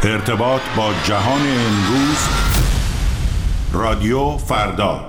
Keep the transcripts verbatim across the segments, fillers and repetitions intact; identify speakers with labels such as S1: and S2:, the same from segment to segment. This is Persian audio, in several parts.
S1: ارتباط با جهان امروز، رادیو فردا.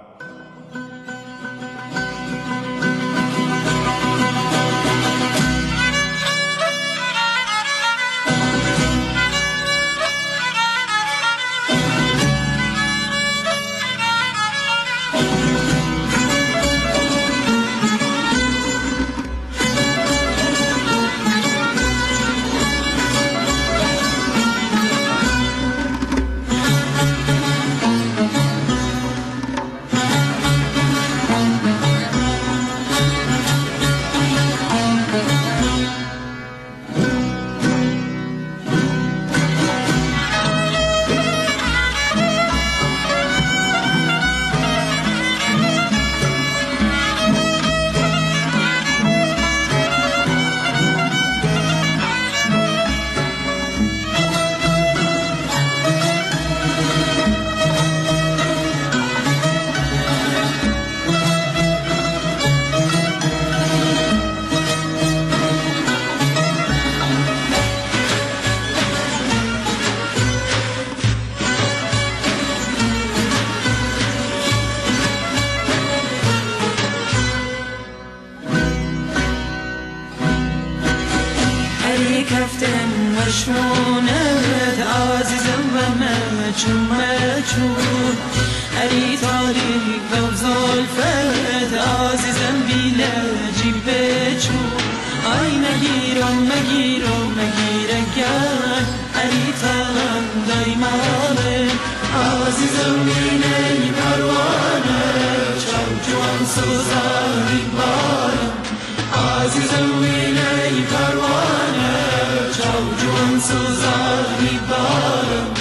S2: مشمونت عزیزم و مچون مچون هری تاریک و زلفت عزیزم بیلجی بچون آی مگیرم مگیرم مگیرگن هری تاقم دایمانه عزیزم بینی پروانه چو جوان سوزاری بارم عزیزم بینی پروانه چو جوان سوزاری بارم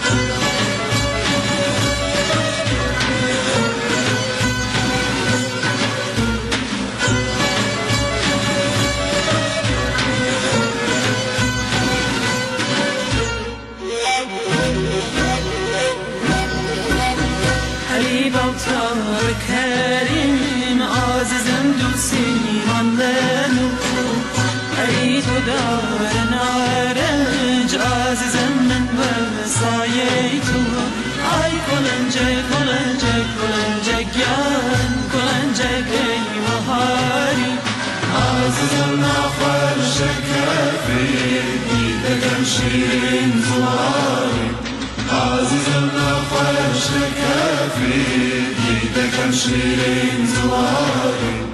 S2: هری باوتار کریم عزیزم دوستی ماندنو هری تو دار نارنج عزیزم من وسایه تو آی کلنجه کلنجه کلنجه گیان کلنجه ای بهاری عزیزم نخور شکفی دیدگم شیرین زواری عزیزم نخور شکفی دیدگم شیرین زواری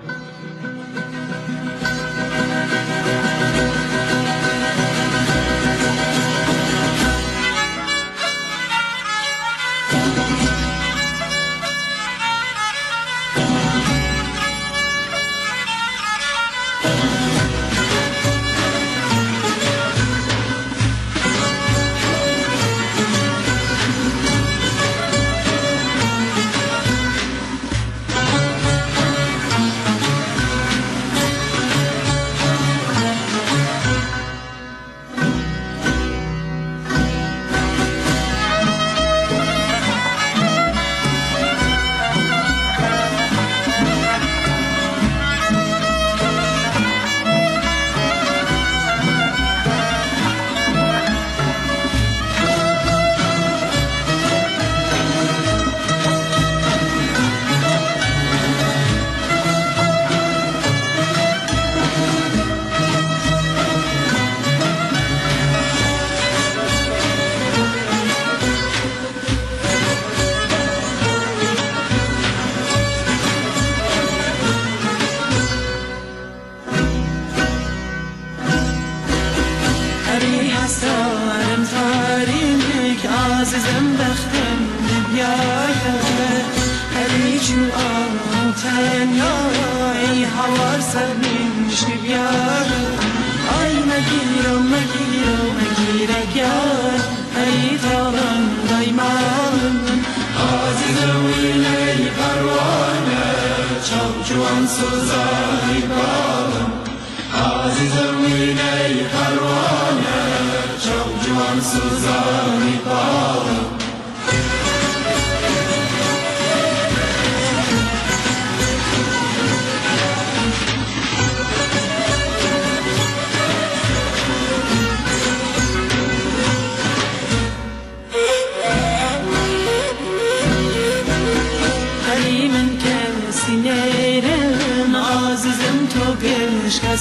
S2: هستم تاریک عزیزم بختم بیاید هری جو آن تنیای هوار سرنیش بیاید آی مگیرم مگیرم مگیرگن هری تاقم دایمان عزیزم ویلی پروانه چو جوان سوزاری بارم عزیزم ویلی پروانه چو جوان سوزاری بارم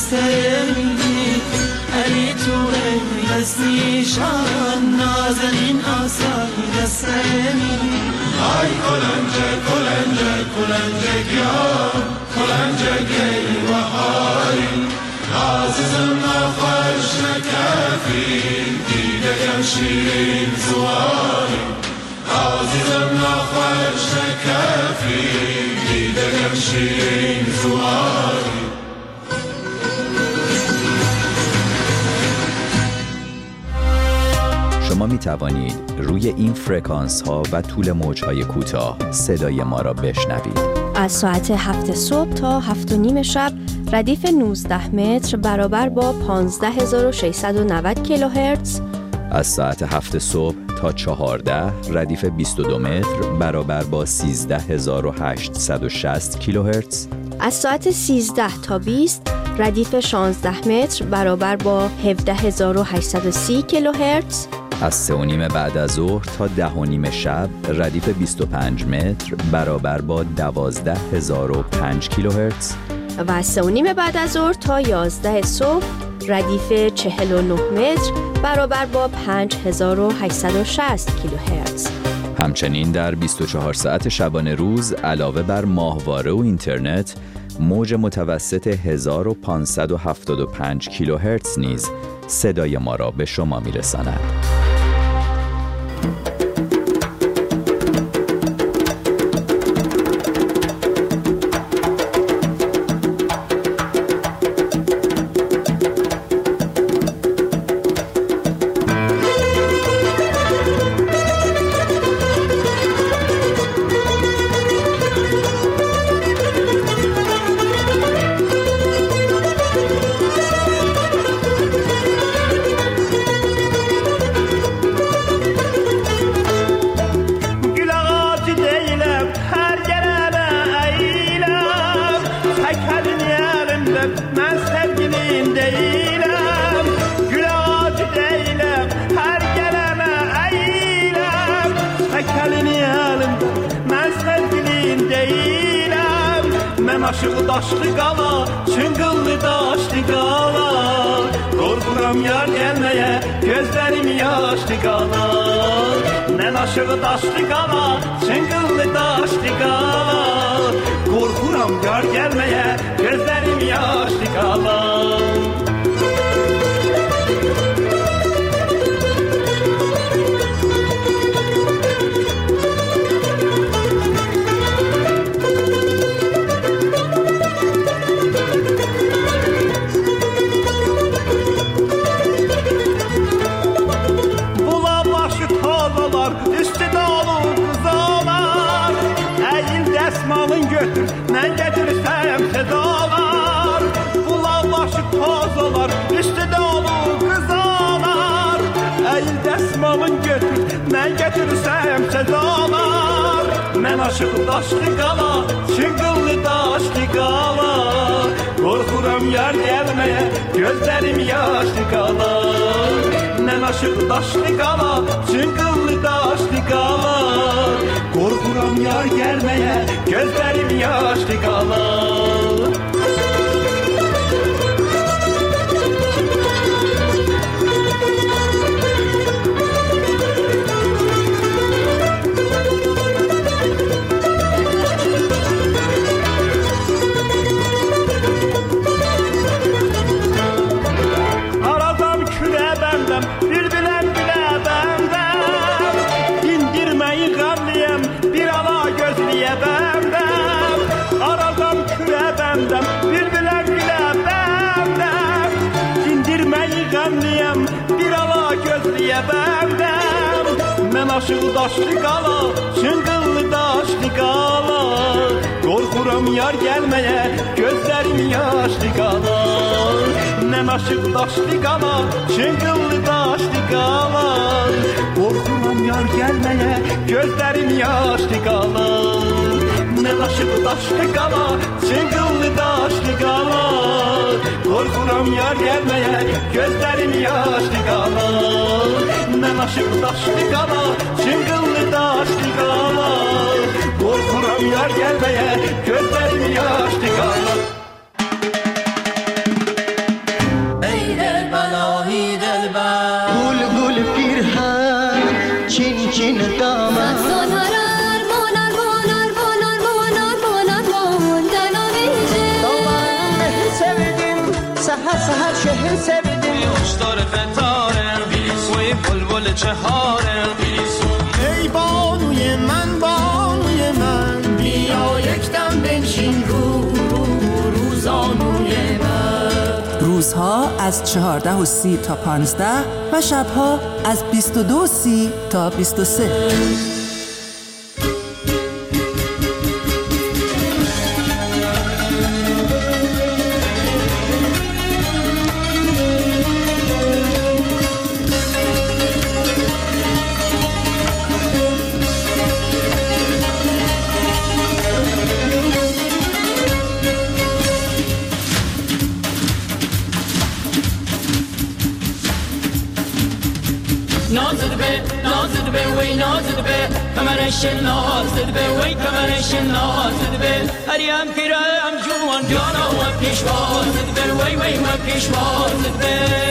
S2: دستمی علی تو دست نیشان نازنین آسای دستمی
S3: آی کلنجه کلنجه کلنجه گیا کلنجه ای بهاری عزیزم نخوش نکفی دیدگم شیرین زواری عزیزم نخوش نکفی دیدگم شیرین زواری
S4: شما می توانید روی این فرکانس ها و طول موج های کوتاه صدای ما را بشنوید.
S5: از ساعت هفت صبح تا هفت و نیم شب ردیف نوزده متر برابر با پانزده هزار و ششصد و نود کیلوهرتز.
S4: از ساعت هفت صبح تا چهارده ردیف بیست و دو متر برابر با سیزده هزار و هشتصد و شصت کیلوهرتز.
S5: از ساعت سیزده تا بیست ردیف شانزده متر برابر با هفده هزار و هشتصد و سی کیلوهرتز.
S4: از سه و نیم بعد از ظهر تا ده و نیم شب ردیف بیست و پنج متر برابر با دوازده هزار و پنج کیلوهرتز.
S5: و از سه و نیم بعد از ظهر تا یازده صبح ردیف چهل و نه متر برابر با پنج هزار و هشتصد و شصت کیلوهرتز.
S4: همچنین در بیست و چهار ساعت شبانه روز علاوه بر ماهواره و اینترنت موج متوسط هزار و پانصد و هفتاد و پنج کیلوهرتز نیز صدای ما را به شما میرساند.
S2: Aşığı daşlı qala, çıngıllı daşlı qala Qorxuram yar gəlməyə, gözlərim yaşlı qala Mən aşığı daşlı qala, çıngıllı daşlı qala Qorxuram yar gəlməyə, gözlərim yaşlı qala Mən gətirsəm sədalar Bulaq başı tozalar Üstüdə olur qızalar Əyil dəsmalın götür Mən gətirsəm sədalar Mən aşıq daşlı qala Çıngıllı daşlı qala Qorxuram yar gəlməyə Gözlərim yaşlı qala Mən aşıq daşlı qala Çıngıllı daşlı qala Qorxuram yar gəlməyə Gözlərim yaşlı qala Aradan külə bəndəm Bülbüləm gülə bəndəm Dindirməyi qəmliyəm Bir ala gözliyə bəndəm Aradan külə bəndəm Bülbüləm gülə bəndəm Dindirməyi qəmliyəm Bir ala gözliyə bəndəm Mən aşıq daşlı qala Çıngıllı daşlı qala Qorxuram yar gəlməyə Gözlərim yaşlı qala Mən aşıq daşlı qala Çıngıllı daşlı qala Qorxuram yar gəlməyə Gözlərim yaşlı qala Mən aşıq daşlı qala Çıngıllı daşlı qala Qorxuram yar gəlməyə Gözlərim yaşlı qala Mən aşıq daşlı qala Çıngıllı daşlı qala Qorxuram yar gəlməyə Gözlərim yaşlı qala
S6: دلبر
S7: گل گل پیرهن چین چین دامن
S8: سال هرار مانار مانار مانار مانار مانار ماندن آمیزه
S7: دامن sevdim سهر سهر شهر sevdim
S6: اشتار قطاره وی بلبل چهاره
S2: ای بانوی من بانوی من بیا یک دم بنشین رو رو روزانوی من.
S9: روزها از چهارده و سی تا پانزده و شبها از بیست و دو و سی تا بیست و سه.
S6: نازد به نازد به وی نازد به کمرش نازد به وی کمرش نازد به هریم پیرم جوان جانا و پیشوازد به وی وی و پیشوازد به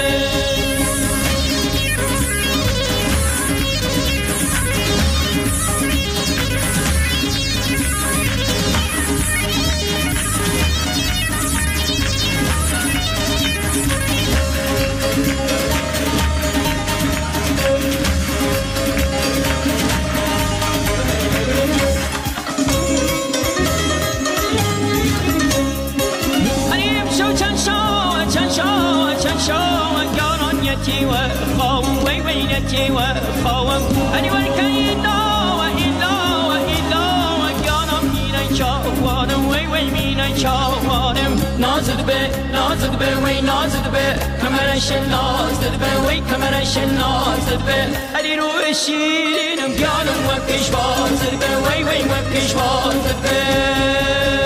S6: يتي وخاوم وي وي يتي وخاوم أني والكينا وإلا وإلا وكانا مين شاوانم وي وي مين شاوانم نازد به نازد به وي نازد به كمرش نازد به وي كمرش نازد به أني رو الشيرين كانم وكيش وازد به وي وي وكيش وازد به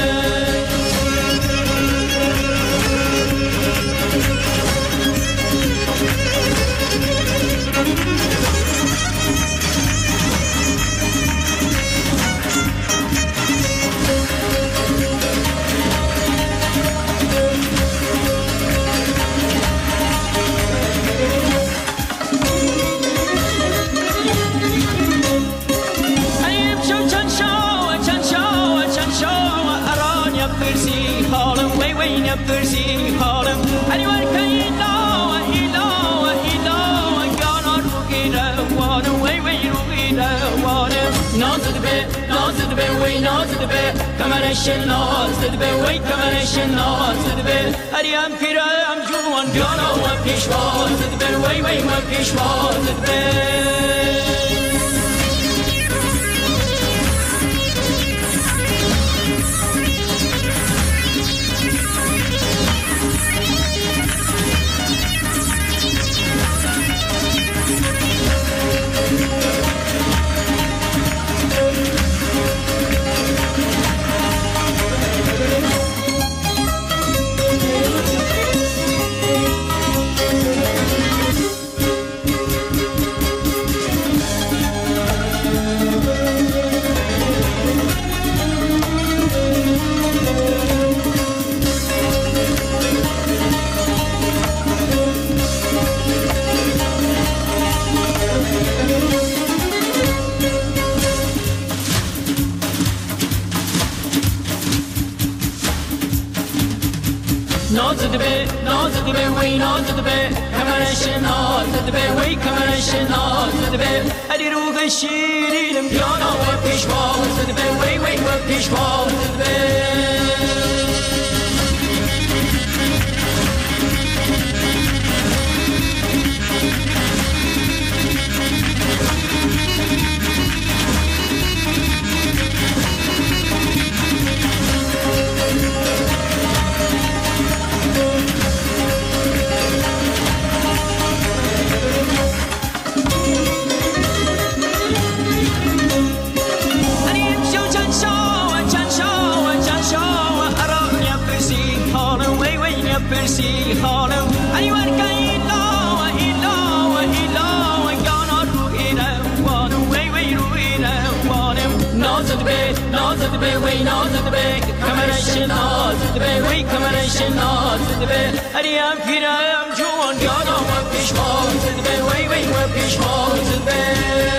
S6: Persi halım hani var kayla ila ila yana rugira wana way way rugira wana nazd be nazd be way nazd be kamarash nazd be way kamarash nazd be ariyam kiram juwan yana wa peshwaz be way way wa peshwaz be nazd be nazd be way nazd be kamarash nazd be way kamarash nazd be adi rug shirin yana wa peshwaz be way way wa peshwaz be به وی نازد به کمرش نازد به وی کمرش نازد به هریم پیرم جوان یادم و پیش مازد به وی وی و پیش مازد به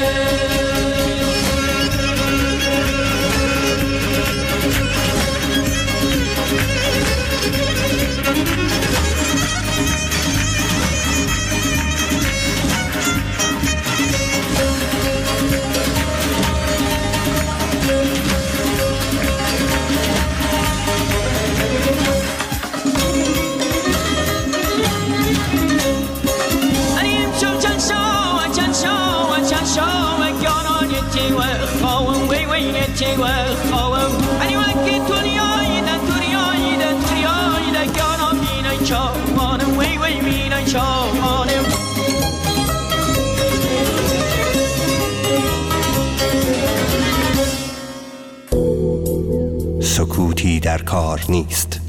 S10: سکوتی در کار نیست.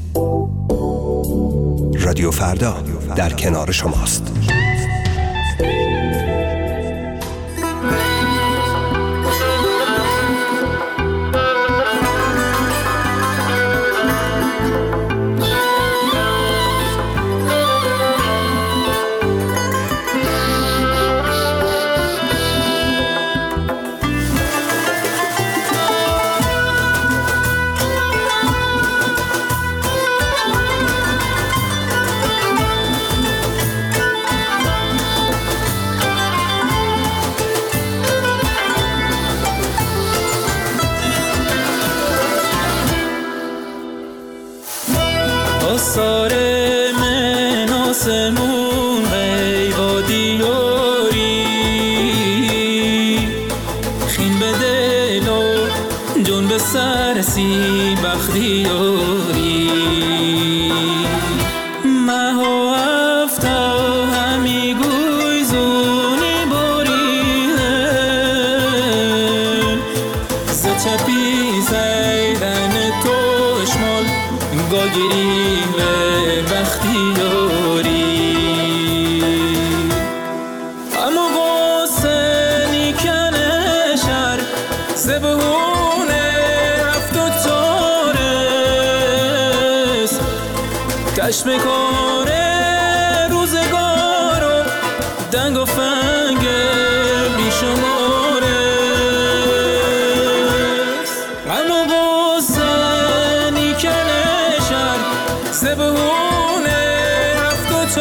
S10: رادیو فردا در کنار شماست.
S11: آثار من آسمون ای با دیاری خین به دل و جون به سرسی بختیاری مه و هفتا همی گوی زونی بوریه ز چپی زیدن توشمال گاگیری و بختیاری اما قاسنی کنه شر زبهونه رفت و تارس کش میکنه روزگار و دنگ و فنگ بیشمارس اما قاسنی کنه شر زبهونه رفت و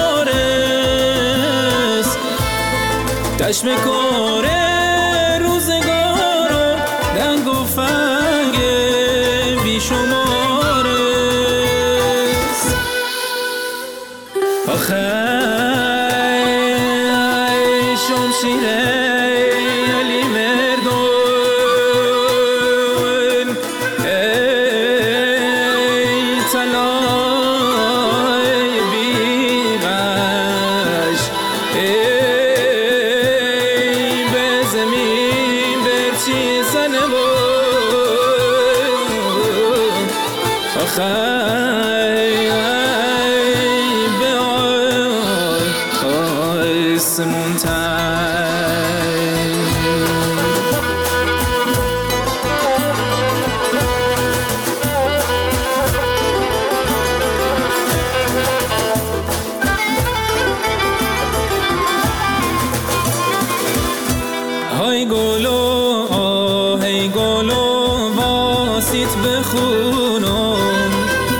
S11: تارس کش میکنه روزگار و دنگ و فنگ بیشمارس آخه ای شمشیره علی مردون ای طلای بیغش ای به زمین برچی زنه بود آخه های گلو آهی گلو واسیت بخونم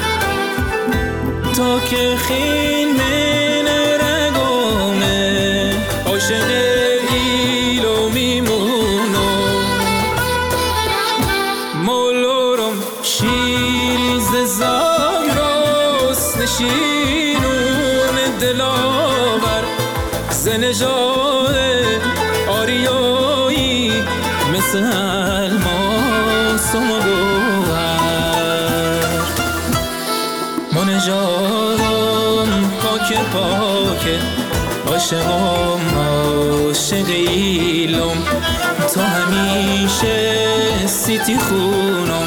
S11: تا که خین من رگامه عاشق ایلو میمونم مولورم شیریز زاگ راست نشینون دلاور زنجای آریایی مثل الماس و گوهر منجارم پاک پاک عاشقم عاشق ایلم تا همیشه سیتی خونم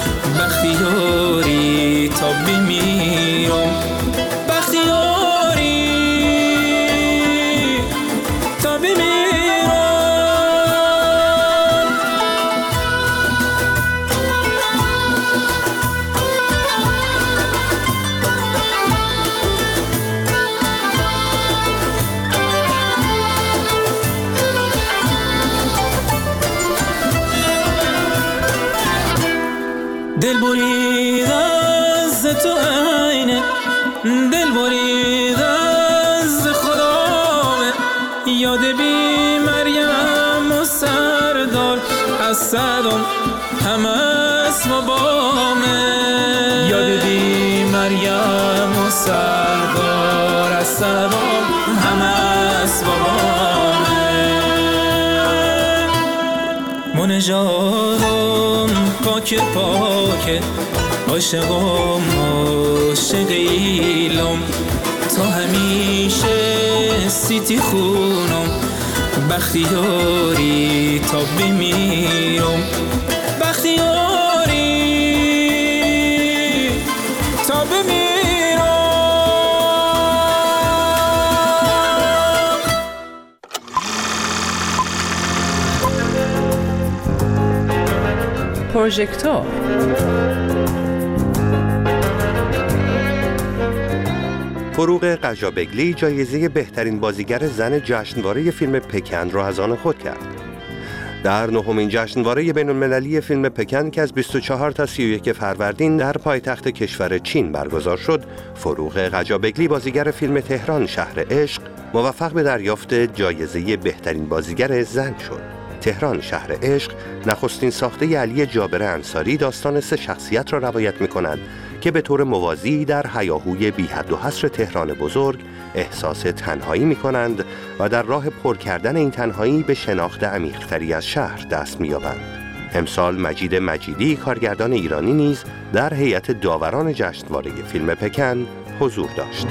S11: بختیاری تا بمیرم بختیاری تا بمیرم دل برید از تو عینه، دل برید از خدامه، یاد بی مریم و سردار از صدام هم از بابامه، یاد بی مریم و سردار از صدام هم از بابامه. منجادم پاک پاک عاشقم عاشق ایلم، تا همیشه سیتی خونم بختیاری تا بمیرم، بختیاری تا بمیرم.
S9: پروژکتور
S10: فروغ قجابگلی جایزه بهترین بازیگر زن جشنواره فیلم پکن را از آن خود کرد. در نهمین جشنواره بین‌المللی فیلم پکن که از بیست و چهار تا سی و یک فروردین در پایتخت کشور چین برگزار شد، فروغ قجابگلی بازیگر فیلم تهران شهر عشق موفق به دریافت جایزه بهترین بازیگر زن شد. تهران شهر عشق نخستین ساخته علی جابر انصاری داستان سه شخصیت را روایت می‌کند که به طور موازی در هیاهوی بی حد و حصر تهران بزرگ احساس تنهایی می‌کنند و در راه پر کردن این تنهایی به شناخت عمیق‌تری از شهر دست می‌یابند. امسال مجید مجیدی کارگردان ایرانی نیز در هیئت داوران جشنواره فیلم پکن حضور داشت.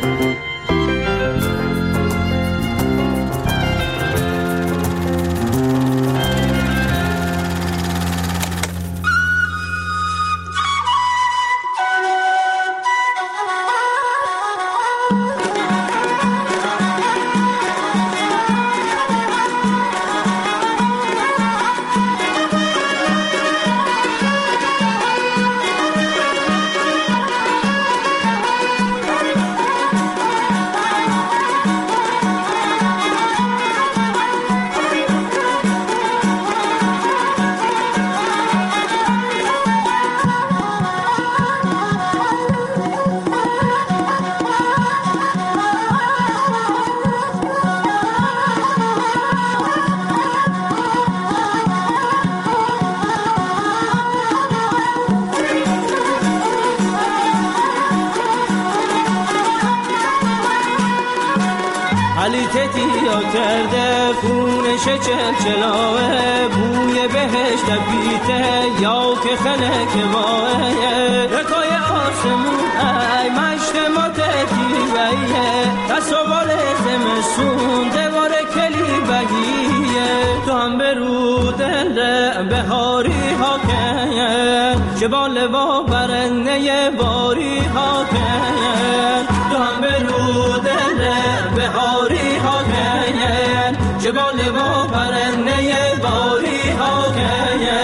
S6: علی تتیا کرده خونش چلچلاوه، بوی بهشت بیته یا که خلک ماه، رکای آسمون ای مشت ما تتیویه، تصوال زمسون دوار کلی بگیه، تو هم برو دل بهاری ها که جبال با برنه باری ها که، تو هم برو دل بهاری ها که جبال با برنه باری ها که.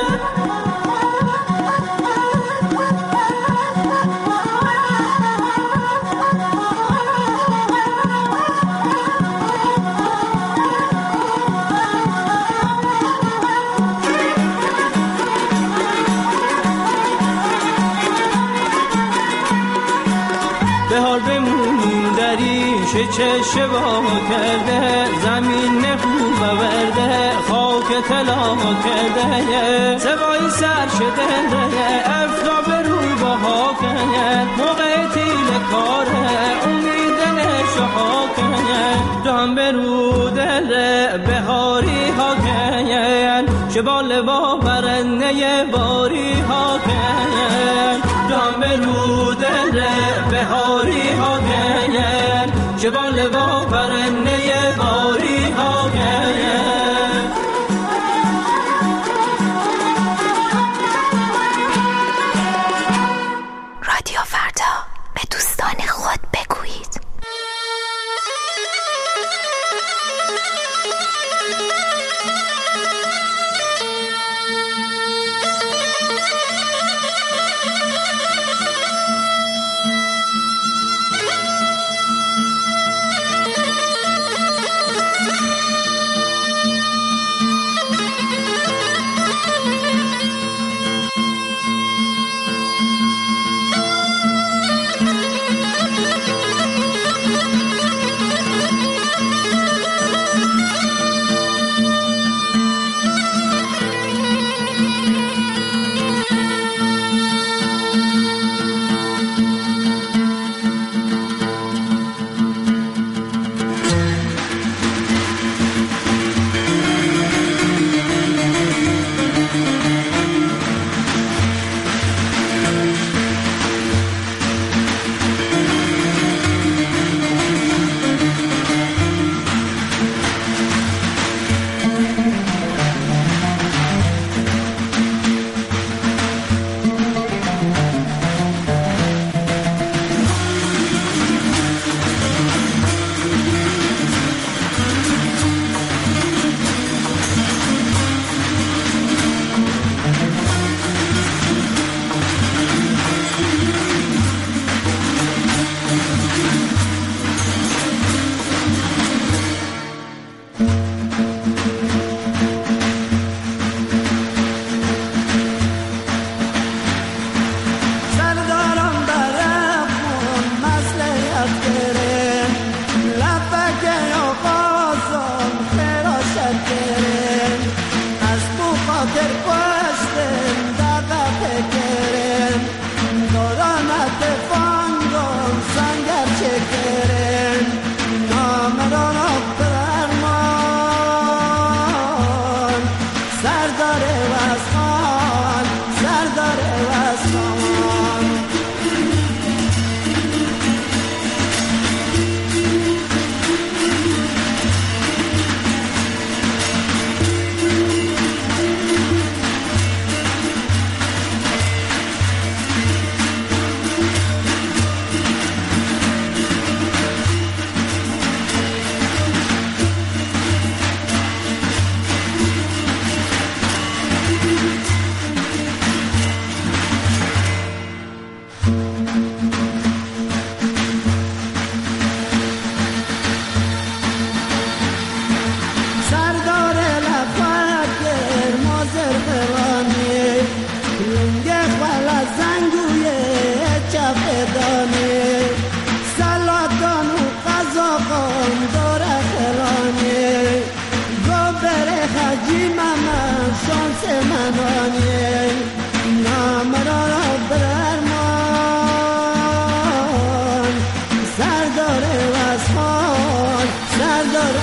S6: بهار بمونیم دریش چه شبا کرده، زمین خوب ورده خاک طلا کرده، سوای سر شده افتاب رو بها کرد، موقع تیل کاره امید نشها کرد، دام برو دل بهاری ها کرد، شبال با برنه باری ها کرد، دام برو دل بهاری ها کرد، شبال با برنه باری ها کرد.
S12: رادیو فردا، به دوستان خود بگویید.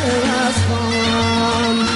S2: اسفان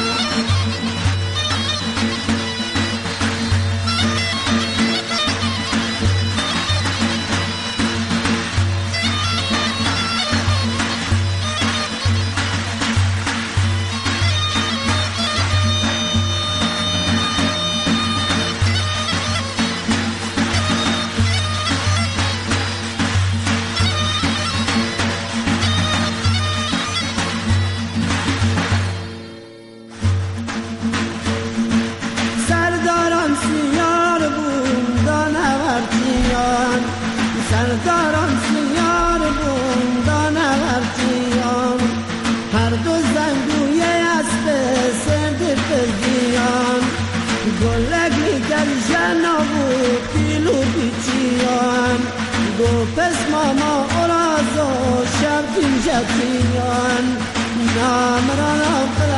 S2: سرداران سیار بوندان ورتیان هر دو زنگوی اسب سرد پرگیان گلگی در جنابو پیلو بیچیان گو پس ماما اولازو شب دین جتیان نامران